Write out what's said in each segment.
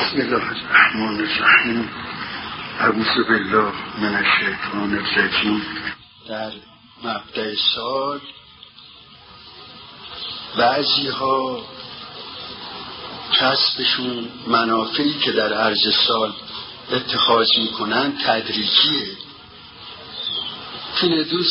بسم الله الرحمن الرحیم. اعوذ بالله من الشیطان الرجیم. در مبدأ سال بعضی ها کسبشون منافعی که در عرض سال اتخاذ میکنن تدریجیه. فیلدوز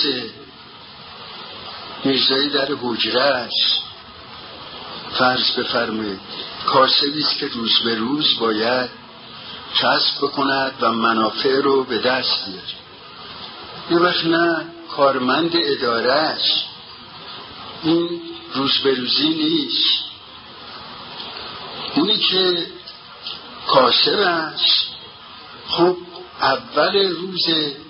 میرزایی در حجره است. فرض بفرمایید کاسبی است که روز به روز باید کسب بکند و منافع رو به دست بیاره. یه وقت نه کارمند اداره است، این روز به روزی نیست. اونی که کاسب است خب اول روز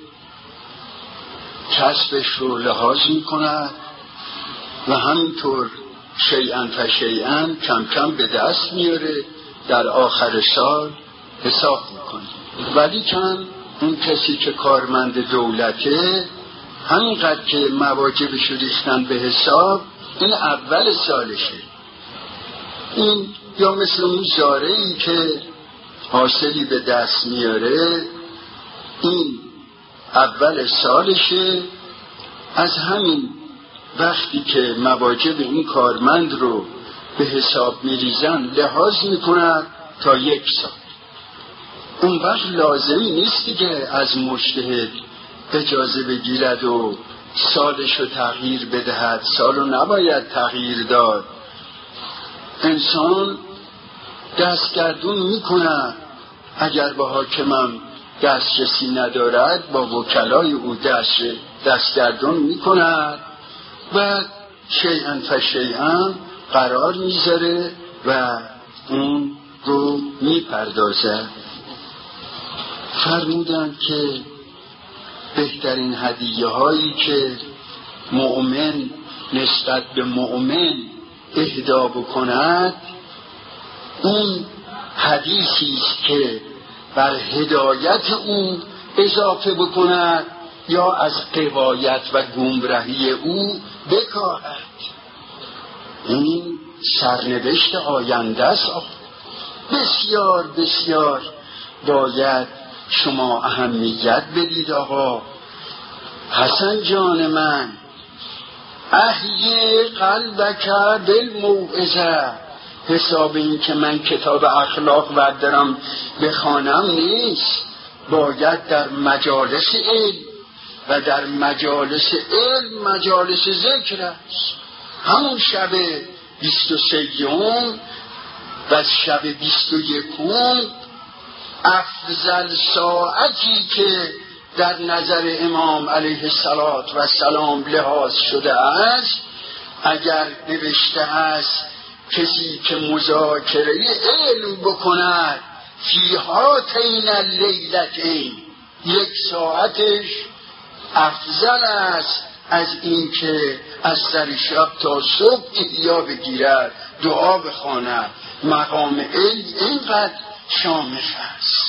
کسبش رو لحاظ میکند و همینطور شیئا فشیئا کم کم به دست میاره، در آخر سال حساب میکنه. ولی کن اون کسی که کارمند دولته همینقدر که مواجبش ریختن به حساب، این اول سالشه. این یا مثل اون زارعی که حاصلی به دست میاره، این اول سالشه. از همین وقتی که مواجب این کارمند رو به حساب میریزن لحاظ میکنن تا 1 سال. اون وقت لازمی نیستی که از مجتهد اجازه بگیرد و سالش رو تغییر بدهد. سال رو نباید تغییر داد. انسان دستگردون میکنه. اگر با حاکمم دسترسی ندارد با وکلای او دستگردون میکند و شیئا فشیئا قرار میذاره و اون رو میپردازه. فرمودن که بهترین هدیه هایی که مؤمن نسبت به مؤمن اهدا بکند، اون حدیثی است که بر هدایت او اضافه بکند یا از قوایت و گمراهی او بکاهد. این سرنوشت آینده است. بسیار بسیار باید شما اهمیت بدید. آقا حسن جان من، احیی قلبک بالموعظه. حساب این که من کتاب اخلاق بردارم بخوانم نیست. باید در مجالس علم و در مجالس علم مجالس ذکر است. همون شب 23 و شب 21 افضل ساعتی که در نظر امام علیه السلام لحاظ شده است، اگر نوشته است کسی که مذاکره علم بکند فی هاتین اللیلتین، 1 ساعتش افضل است از این که از سر شب تا صبح احیا بگیرد، دعا بخواند. مقام علم اینقدر شامخ است.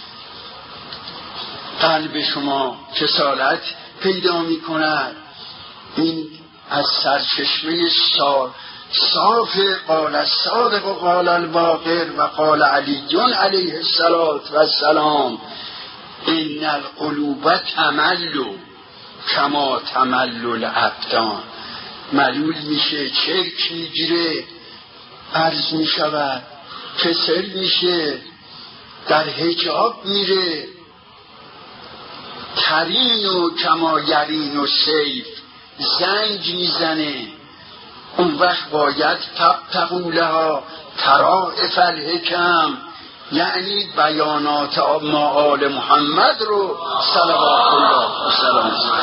قلب شما کسالت پیدا می کند. این از سرچشمه صاف قال الصادق و قال الباقر و قال علی علیه السلام ان القلوب تمل کما تمل الابدان. ملول میشه، چرک میگیره، عرض میشود، کسل میشه، در حجاب میره. ترین و کما یرین و سیف، زنگ میزنه. اون وقت باید تقولها ترائف الحکم، یعنی بیانات ما آل محمد رو صلوات الله و سلام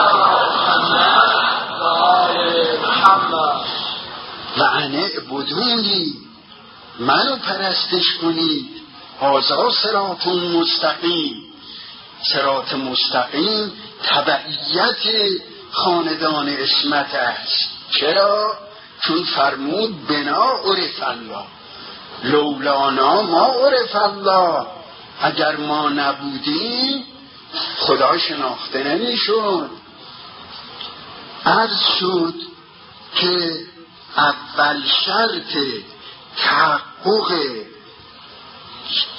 و انه بدونی منو پرستش کنید. هذا صراط مستقیم. صراط مستقیم تبعیت خاندان عصمت است. چرا؟ چون فرمود بنا عرف الله، لولانا ما عرف الله. اگر ما نبودیم خدا شناخته نمیشد. عرض شد که اول شرط تحقق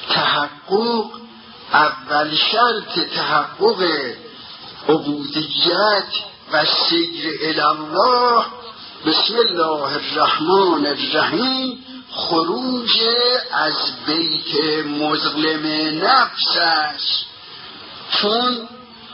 تحقق، اول شرط تحقق عبودیت و سیر الالله بسم الله الرحمن الرحیم خروج از بیت مظلم نفس است. چون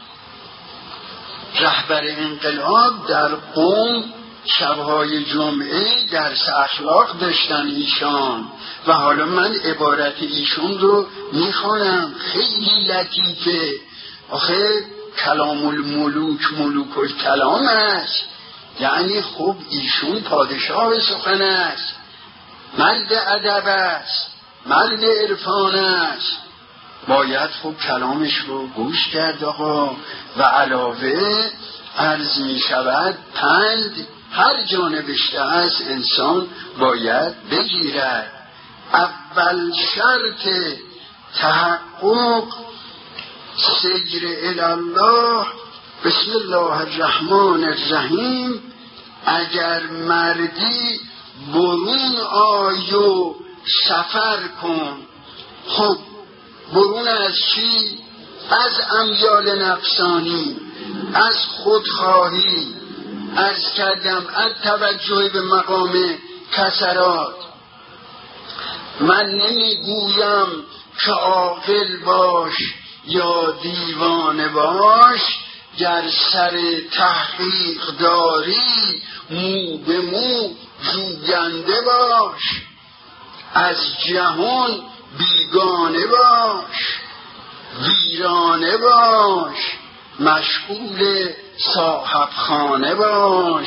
رهبر انقلاب در قم شبهای جمعه درس اخلاق داشتن ایشان و حالا من عبارت ایشون رو میخوانم، خیلی لطیفه. آخه کلام الملوک ملوک الکلام است، یعنی خب ایشون پادشاه سخن است، مرد ادب است، مرد عرفان است، باید خب کلامش رو گوش کرد آقا. و علاوه عرض می شود پند هر جا نوشته است انسان باید بگیرد. اول شرط تحقق سیر الالله بسم الله الرحمن الرحیم. اگر مردی برون آی و سفر کن. خب برون از چی؟ از امیال نفسانی، از خودخواهی، عرض کردم از توجه به مقام کسرات. من نمیگویم که عاقل باش یا دیوانه باش، گر سر تحقیق داری مو به مو جوینده باش. از جهان بیگانه باش، ویرانه باش، مشغول صاحب خانه باش.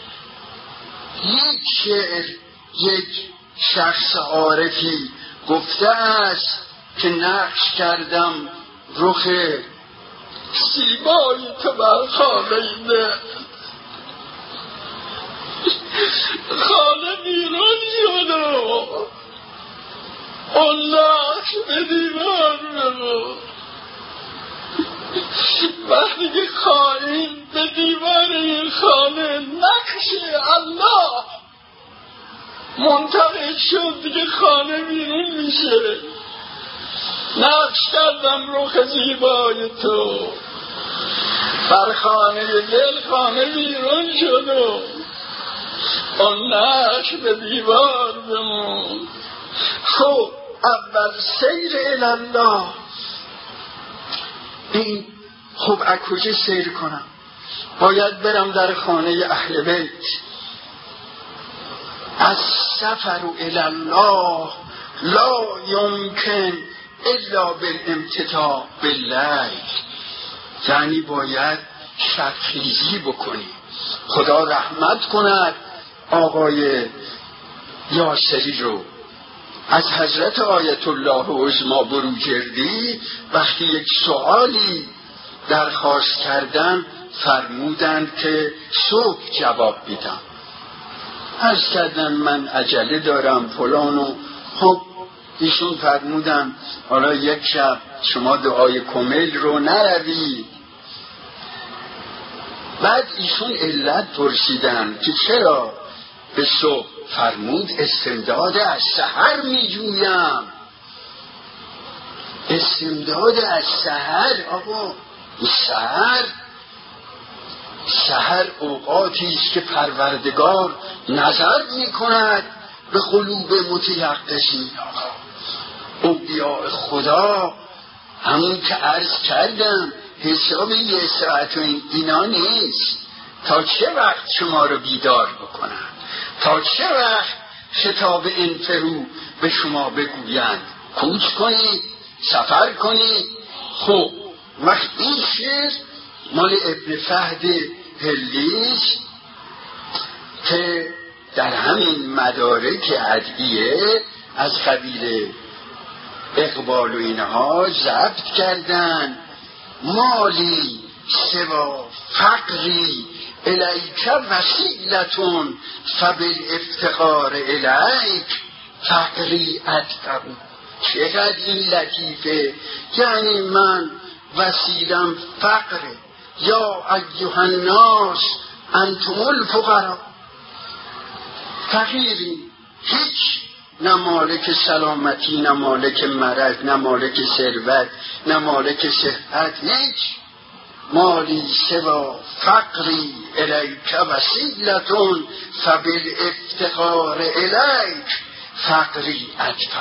یک شعر یک شخص عارفی گفته است که نقش کردم رخ سیمای تو بر خانه خانه بیرون شد و اون نقش به دیوار بمون. وقتی که خواهیم به دیوار این خانه نقش الله منتقل شد دیگه خانه بیرون میشه. نقش کردم رخ زیبای تو بر خانه دل، خانه بیرون شد و اون نقش به دیوار بمون. خب اول سیر الالله. این خب از کجا سیر کنم؟ باید برم در خانه اهل بیت. از سفر الالله لا یمکن الا بالامتداء باللیل. یعنی باید شبخیزی بکنی. خدا رحمت کند آقای یاسری رو. از حضرت آیت الله عظما بروجردی وقتی یک سوالی درخواست کردن فرمودند که صبح جواب بدم. عرض کردن من عجله دارم فلانو. خب ایشون فرمودن حالا یک شب شما دعای کمیل رو نروید. بعد ایشون علت پرسیدن که چرا به صبح؟ فرمود استمداد از سحر می جویم. استمداد از سحر. آقا سحر اوقاتی است که پروردگار نظر می کند به قلوب متیقظین. اولیاء خدا همون که عرض کردم حساب یه ساعت و اینا نیست. تا چه وقت شما رو بیدار بکنن؟ تا چه وقت شتاب انفرو به شما بگویند کوچ کنید، سفر کنید؟ خب وقت این شعر مال ابن فهد هلیش که در همین مدارک ادعیه از قبیل اقبال و اینها ضبط کردن. مالی سوا فقری الیک وسیلتون فبالافتقار الیک فقری ادفعو. چقدر این لطیفه. یعنی من وسیلم فقره. یا ایها الناس انتم الفقراء. فقیری، هیچ نه مالک سلامتی، نه مالک مرض، نه مالک ثروت، نه مالک صحت، هیچ. مالی سوا فقری الیک وسیلتون فبالافتقار الیک فقری ادفع.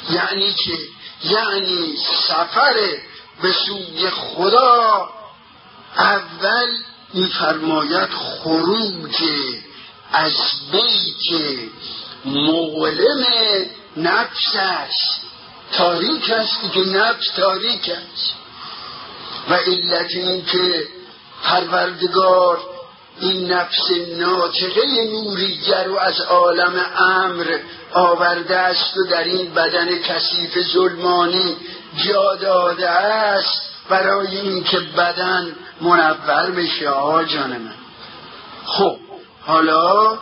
یعنی سفر به سوی خدا اول می‌فرماید خروج از بیت مظلم نفس است. تاریک است که نفس تاریک است و علت این که پروردگار این نفس ناطقه نوریگر رو از عالم امر آورده است و در این بدن کثیف ظلمانی جا داده است برای اینکه بدن منور بشه. آقا جان من، خب حالا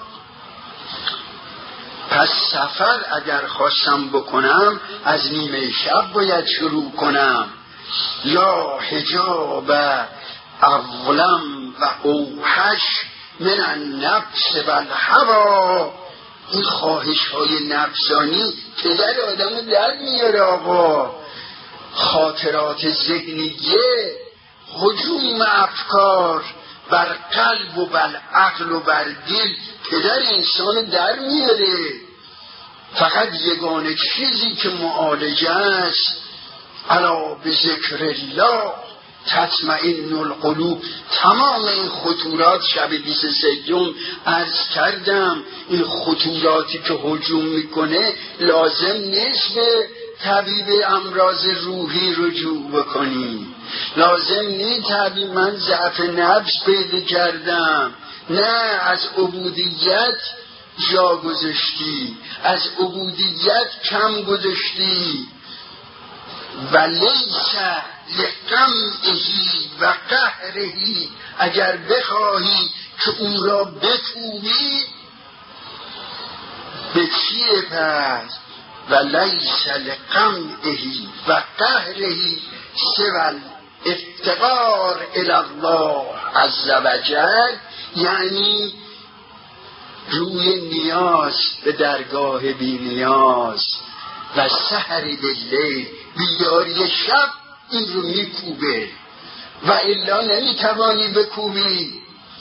پس سفر اگر خواستم بکنم از نیمه شب باید شروع کنم. لا حجاب اظلم و اوحش من النفس و الهوا. این خواهش های نفسانی پدر آدم در میاره. آقا خاطرات ذهنیه، هجوم افکار بر قلب و بر عقل و بر دل پدر انسان در میاره. فقط یگانه چیزی که معالجه است، الا بذکر الله تطمئن القلوب. تمام این خطورات شب 23 عرض کردم، این خطوراتی که هجوم میکنه لازم نیست به طبیب امراض روحی رجوع بکنی، لازم نیست طبیب من ضعف نفس پیدا کردم. نه، از عبودیت جا گذاشتی، از عبودیت کم گذاشتی. و لیس لقمعهی و قهرهی، اگر بخواهی که اون را بکوبی به چیه پس؟ و لیس لقمعهی و قهرهی سوى الافتقار الی الله عز وجل. یعنی روی نیاز به درگاه بی نیاز و سحر باللیل، بیداری شب این رو میکوبه و الا نمیتوانی بکوبی،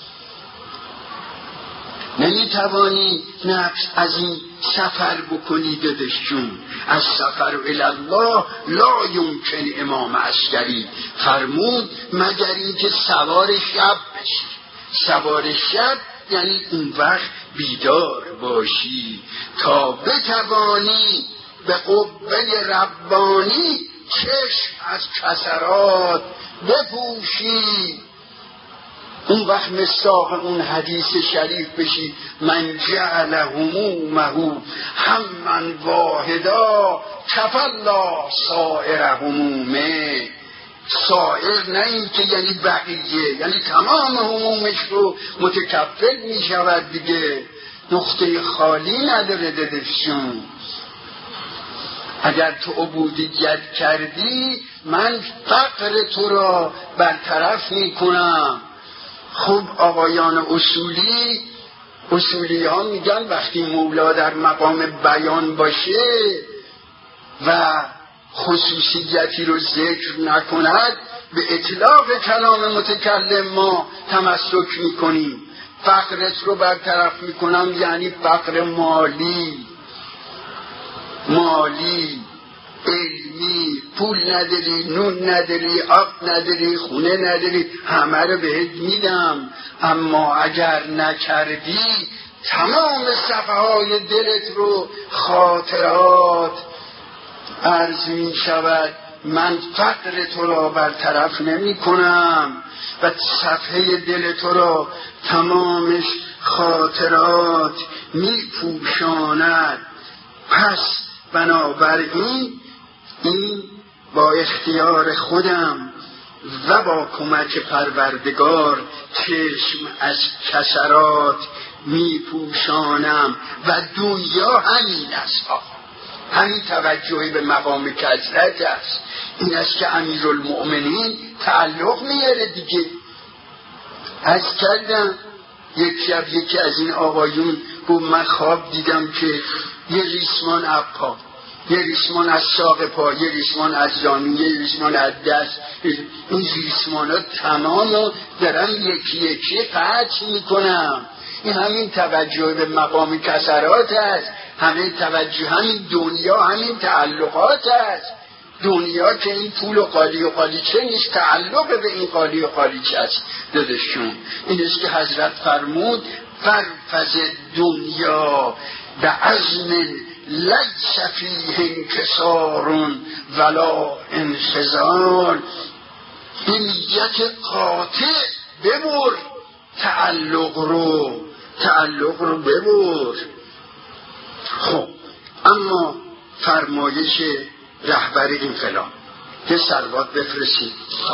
نمیتوانی نفس از این سفر بکنی. دادشون از سفر الی الله لا یمکن. امام عسکری فرمود مگر اینکه سوار شب بشی. سوار شب یعنی اون وقت بیدار باشی تا بتوانی به قوه ربانی چشم از کسرات بپوشی. اون وقت مصداق اون حدیث شریف بشی، من جعل همومه همًا واحدا کفی الله سائر همومه. سائر نه این که یعنی بقیه، یعنی تمام همومش رو متکفل می شود دیگه، نقطه خالی نداره. ددشون اگر تو عبودیت کردی من فقر تو را برطرف می کنم. خب آقایان اصولی ها میگن وقتی مولا در مقام بیان باشه و خصوصیتی رو ذکر نکند به اطلاق کلام متکلم ما تمسک میکنیم. فقرت رو برطرف میکنم یعنی فقر مالی، علمی، پول نداری، نون نداری، آب نداری، خونه نداری، همه رو بهت میدم. اما اگر نکردی تمام صفحه های دلت رو خاطرات عرض می شود من فقر تو را برطرف نمی کنم و صفحه دل تو را تمامش خاطرات می پوشاند. پس بنابراین این با اختیار خودم و با کمک پروردگار چشم از کسرات می پوشانم و دنیا همین است. همین توجهی به مقام کثرت است. این است که امیرالمؤمنین تعلق میاره دیگه. از کردم یک شب یکی از این آقایون گفت من خواب دیدم که یه ریسمان از پا، یه ریسمان از ساق پا، یه ریسمان از زانو، یه ریسمان از دست. این ریسمان ها تمام دارم یکی یکی قطع میکنم. این همین توجه به مقام کسرات است، همین توجه، همین دنیا، همین تعلقات است. دنیا که این پول و قالیچه نیست، تعلق به این قالی و قالیچه است دادشون. این است که حضرت فرمود فرفز دنیا به عزم لیس فیه انکسار ولا انخزار. به نیت قاطع ببر تعلق رو ببر. خب اما فرمایش رهبر انقلاب که صلوات بفرستید.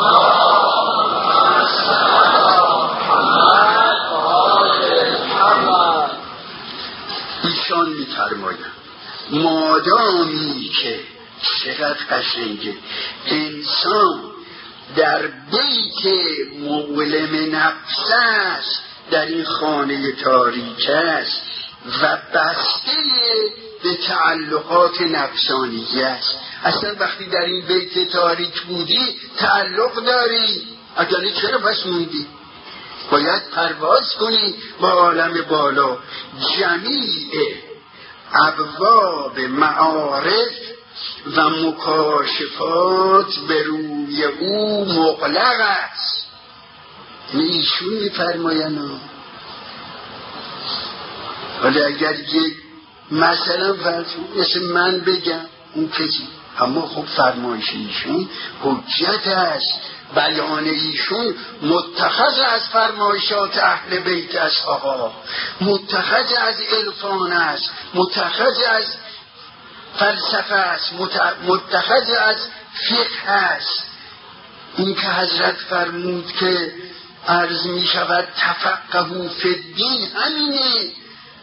ایشان می‌فرمایند مادامی که چقدر قشنگه انسان در بیت مولم نفس است، در این خانه تاریک است و بسته به تعلقات نفسانی است. اصلا وقتی در این بیت تاریک بودی تعلق داری، اگر چرا پس موندی؟ باید پرواز کنی با عالم بالا. جمیع ابواب معارف و مکاشفات به روی او مغلق است. ایشون میفرمایند ولی اگر یک مثلا مثل من بگم اون کسی، اما خب فرمایش ایشون حجت است، بیان ایشون متخذ از فرمایشات اهل بیت است، آقا متخذ از عرفان است، متخذ از فلسفه است، متخذ از فقه است. این که حضرت فرمود که عرض می شود تفقهوا فی الدین، همینه.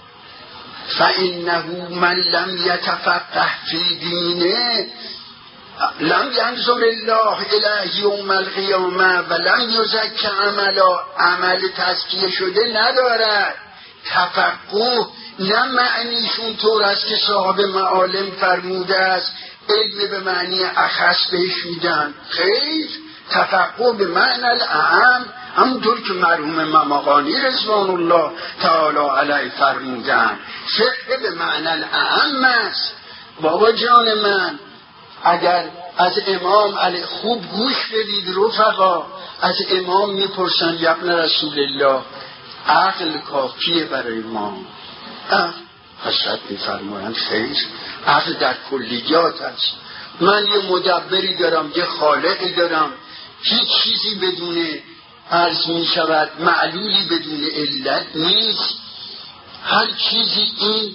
فإنه من لم يتفقه في دینه لم ينظر الله الیه یوم القیامه و لم یزکی عملا. عمل تزکیه شده ندارد. تفقه نه معنیشون طور است که صاحب معالم فرموده است علم به معنی اخص بهش میدن. خیر، تفقه به معنی الاعم، همونطور که مرحوم مماقانی رضوان الله تعالی علیه فرمودن. فقه به معنی الاعم است. بابا جان من، اگر از امام علی خوب گوش بدید رفقا، از امام میپرسن یبن رسول الله عقل کافیه برای ما؟ حضرت میفرمایند خیر، عقل در کلیات است. من یه مدبری دارم، یه خالقی دارم، هیچ چیزی بدون عرض می شود معلولی بدون علت نیست. هر چیزی این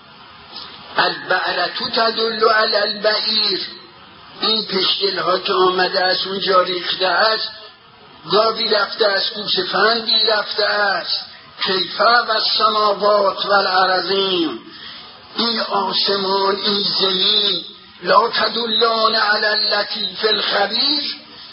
البعرتو تدل علی البعیر، این پشگل ها که آمده از اونجا ریخته است، گاوی رفته است، گوسفندی رفته است. کیفه و السماوات و الارضین، این آسمان، این زمین، لا تدلان علی اللطیف الخبیر.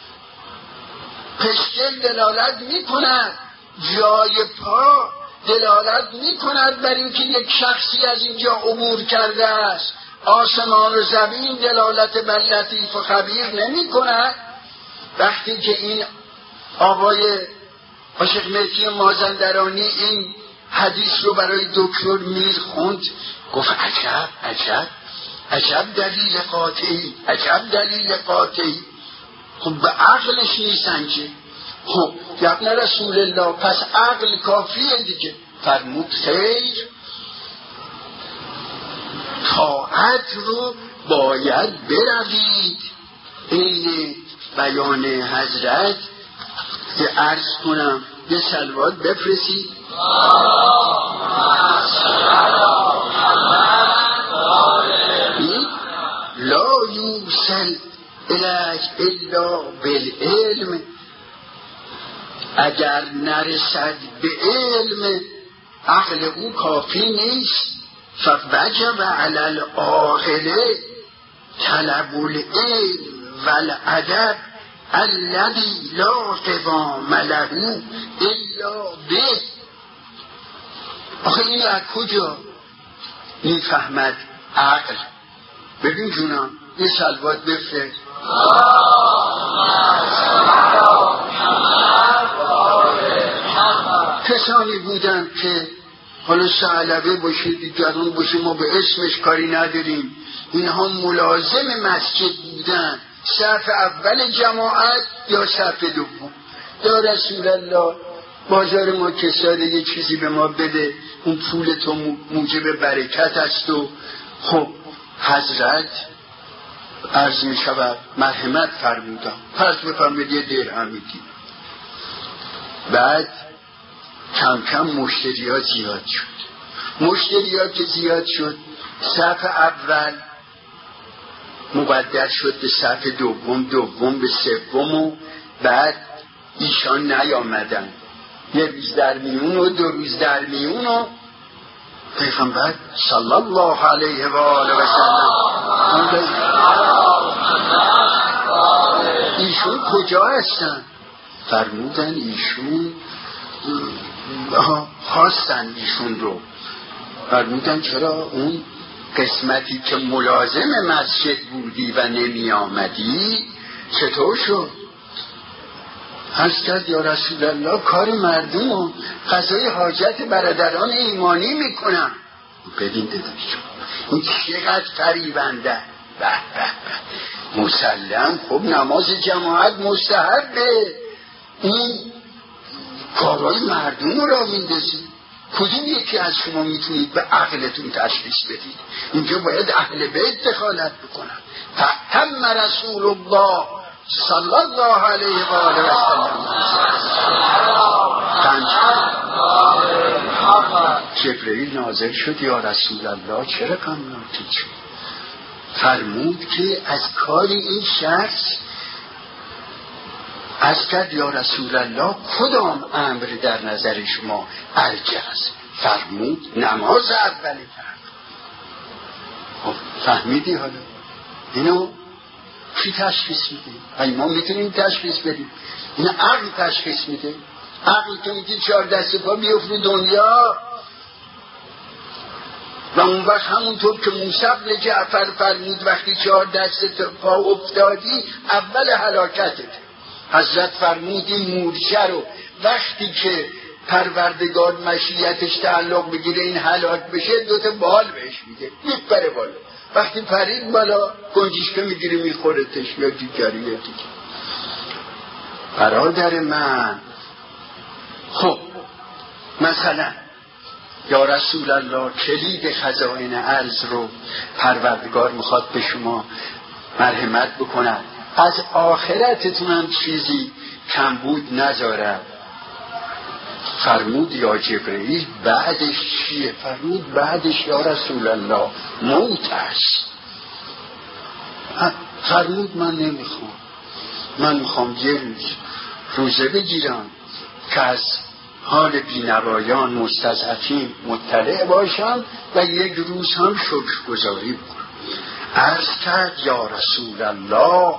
پشگل دلالت می کند، جای پا دلالت می کند بر اینکه یک شخصی از اینجا عبور کرده است. آسمان و زمین دلالت بر لطیف و خبیر نمی کند. وقتی که این آقای عاشق مهدی مازندرانی این حدیث رو برای دکتر میر خوند، گفت عجب عجب عجب دلیل قاطعی، عجب دلیل قاطعی. خب به عقلش نیسنجه. خب یبن رسول الله پس عقل کافیه دیگه. فرمود خیر، طاعت رو باید بروید. این بیان حضرت که عرض کنم یه صلوات بفرستید. لا یوصل الیه الا بالعلم، اگر نرسد به علم عقل او کافی نیست. فوجب علی العاقل طلب العلم والادب الذی لا قوام له الا به. آخه این از کجا؟ میفهمد عقل. ببین جونم یه صلوات بفرست. کسانی بودن که حالا ثعلبه باشه دیگران باشه ما به اسمش کاری نداریم، اینها ملازم مسجد بودن، صف اول جماعت یا صف دوم. یا رسول الله بازار ما کساده یه چیزی به ما بده، اون پول تو موجب برکت است. و خب حضرت عرض می شود مرحمت فرمودم، فرض بفرمید یه درهم میدیم. بعد کم کم مشتری ها زیاد شد. مشتری ها که زیاد شد صف اول مبدل شد به صف دوم، دوم به سوم، و بعد ایشان نیامدن. یه روز در میون و 2 روز در میون، و پیغمبر صلی الله علیه و آله و سلم ایشون کجا هستن؟ فرمودن ایشون خواستن ایشون رو. فرمودن چرا اون قسمتی که ملازم مسجد بودی و نمی آمدی چطور شد؟ عرض کرد یا رسول الله کار مردم و قضای حاجت برادران ایمانی میکنم. ببین داداش این چقدر فریبنده. به به به مسلم. خب نماز جماعت مستحبه، این کارهای مردم رو را میندازید. کدوم یکی از شما میتونید به عقلتون تشخیص بدید؟ اینجا باید اهل بیت دخالت بکنن. فهم رسول الله صلی الله علیه و آله و سلم. جبرئیل نازل شد یا رسول الله چرا غمناکید شد؟ فرمود که از کار این شخص از کرد یا رسول الله کدام امر در نظر شما ارجح؟ فرمود نماز اولی فرد. خب فهمیدی حالا اینو کی تشخیص میده؟ ولی ما میتونیم تشخیص بدیم. این عقل تشخیص میده. عقل که میگه 4 دست پا بیفت رو دنیا، و اون وقت همونطور که موسی بن جعفر فرمود وقتی 4 دست پا افتادی اول هلاکتت. حضرت فرمودی مورچه رو وقتی که پروردگار مشیتش تعلق بگیره این هلاک بشه 2 تا بال بهش میده، میپره بالا. وقتی پرید بالا گنجشکه میگیره میخورتش یا دیگری یا دیگری. برادر من خب مثلا یا رسول الله کلید خزائن ارض رو پروردگار میخواد به شما مرحمت بکنن، از آخرتتون هم چیزی کمبود نذاره. فرمود یا جبرئیل بعدش چیه؟ فرمود بعدش یا رسول الله موت است. فرمود من نمیخوام، من میخوام یه روزه بگیرم که از حال بینوایان مستضعفین مطلع باشم و 1 روز هم شکرگزاری بکنم. عرض کرد یا رسول الله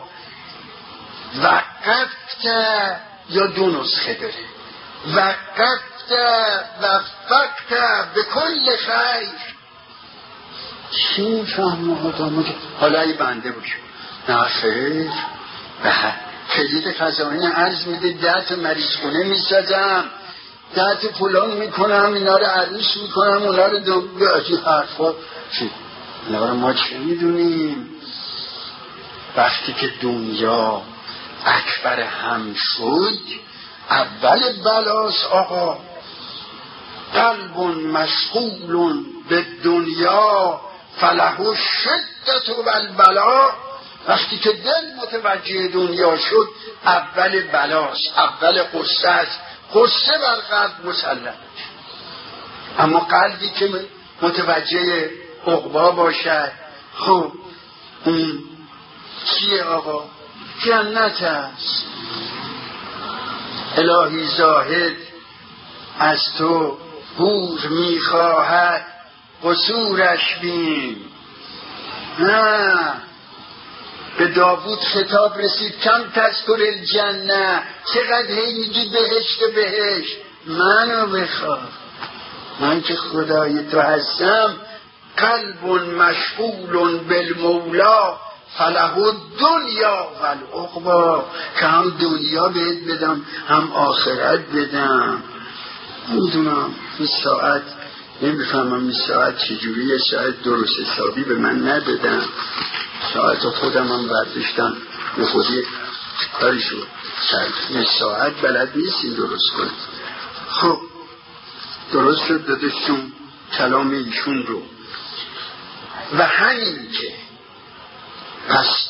وقفت، یا 2 نسخه داره، وقفت وفقت به کل خیر. چی میفهمه آدم؟ حالا ای بنده باشه نه خیر، کلید خزائن عرض میده 10 تا مریض خونه میسازم، 10 تا فلان میکنم، اینا رو عروس میکنم، اونا رو دوباره حرفا. چی؟ اینا رو ما چه میدونیم؟ وقتی که دنیا اکبر هم شد اول بلاس آقا. قلب مشغول به دنیا فله شدت و البلا. وقتی که دل متوجه دنیا شد اول بلاس، اول قصه است. قصه بر قلب مسلط. اما قلبی که متوجه عقبا باشد، خب اون چیه آقا؟ جنت است. الهی زاهد از تو حور میخواهد قصورش بین. نه به داوود خطاب رسید کم تذکر الجنه، چقدر هی میگی بهشت بهشت. منو بخواه، من که خدای تو هستم قلب مشغول بالمولا فله الدنیا و العقبی، که هم دنیا بهت بدم هم آخرت بدم. نمیدونم این ساعت، نمیفهمم این ساعت چجوریه، شاید درست حسابی به من ندادم، ساعت خودم هم برداشتم به خودی کاریشو کرد، این ساعت بلد نیستیم درست کنیم. خب درست شد دادشون کلام ایشون رو. و همین که پس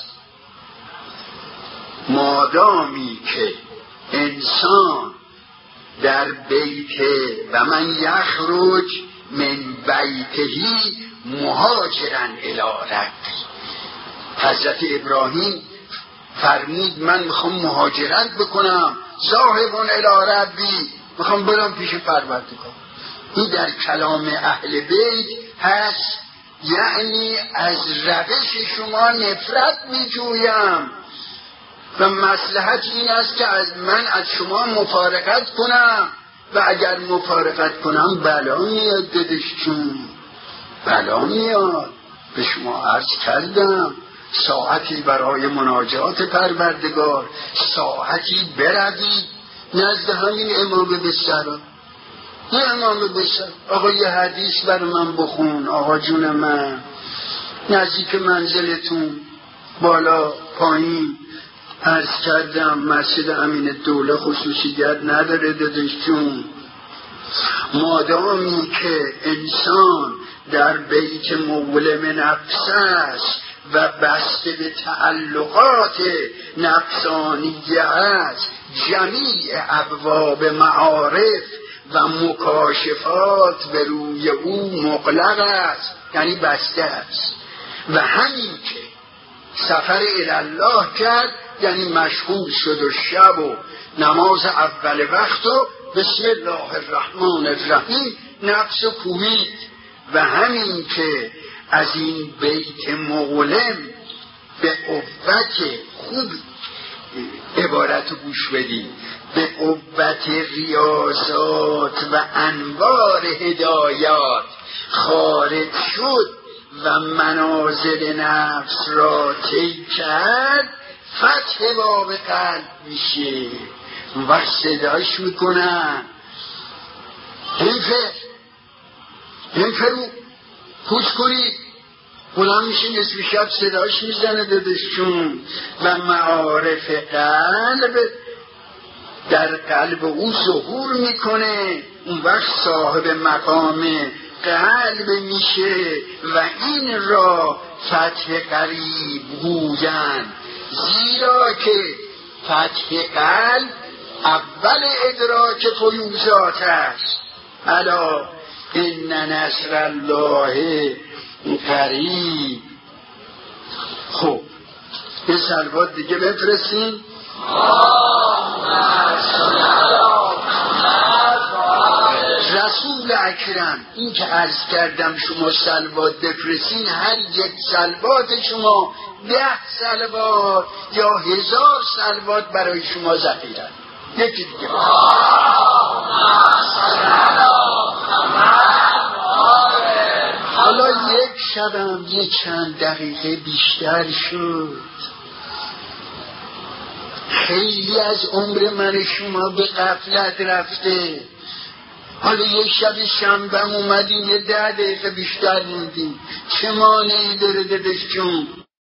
مادامی که انسان در بیت و من یخرج من بیتهی مهاجرا الی ربی، حضرت ابراهیم فرمود من میخوام مهاجرت بکنم، ذاهب الی ربی، میخوام برم پیش پروردگار. این در کلام اهل بیت هست، یعنی از روش شما نفرت میجویم و مصلحت این است که من از شما مفارقت کنم، و اگر مفارقت کنم بلا میاد ددشون، بلا میاد. به شما عرض کردم ساعتی برای مناجات پروردگار، ساعتی بروید نزد همین امام بسرا، یه امام بسر، آقا یه حدیث برای من بخون، آقا جون من، نزدیک منزلتون، بالا پایین. عرض کردم مسجد امین دوله خصوصیت نداره دادشون. مادامی که انسان در بیت مولم نفس است و بسته به تعلقات نفسانیه است، جمیع ابواب معارف و مکاشفات به روی او مغلق است، یعنی بسته است. و همین که سفر الله کرد، یعنی مشغول شد و شب و نماز اول وقت و بسم الله الرحمن الرحیم نفس و کوهید. و همین که از این بیت مغلم به قوت خوب عبارت گوش بدید، به قوت ریاضات و انوار هدایات خارج شد و منازل نفس را طی کرد، فتح باب قلب میشه و صداش میکنن حیفه رو پوچ کنید، بلند میشه نصف شب صداش میزنه دادشون. و معارف قلب در قلب او ظهور میکنه، اون وقت صاحب مقام قلب میشه و این را فتح قریب گویند، زیرا که فتح قلب اول ادراک فیوزات است. الا ان نصر الله قریب. خب یه صلوات دیگه بفرستین. رسول اکرم، این که عرض کردم شما صلوات بفرستین، هر یک صلوات شما 10 صلوات یا 1000 صلوات برای شما ذخیره. یکی دیگه حالا یک شبم یه چند دقیقه بیشتر شد، خیلی از عمر من شما به غفلت رفته. حالا یک شب شنبه اومدیم یه 10 دقیقه بیشتر موندیم، چه مانعی داره دادش جون؟